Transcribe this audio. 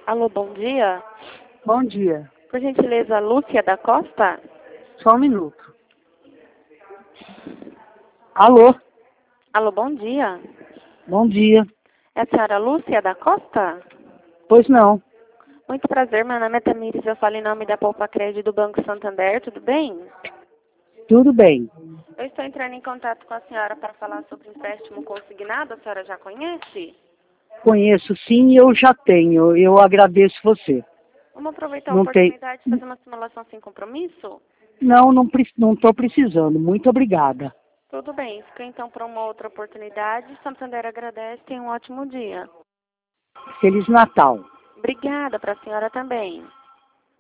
Alô, bom dia. Bom dia. Por gentileza, Lúcia da Costa? Só um minuto. Alô? Alô, bom dia. Bom dia. É a senhora Lúcia da Costa? Pois não. Muito prazer, meu nome é Tamires, eu falo em nome da Poupa Crédito do Banco Santander, tudo bem? Tudo bem. Eu estou entrando em contato com a senhora para falar sobre empréstimo consignado, a senhora já conhece? Conheço sim e eu já tenho. Eu agradeço você. Vamos aproveitar a Não tem. oportunidade de fazer uma simulação sem compromisso? Não estou precisando. Muito obrigada. Tudo bem, fica então para uma outra oportunidade. Santander agradece, tenha um ótimo dia. Feliz Natal. Obrigada para a senhora também.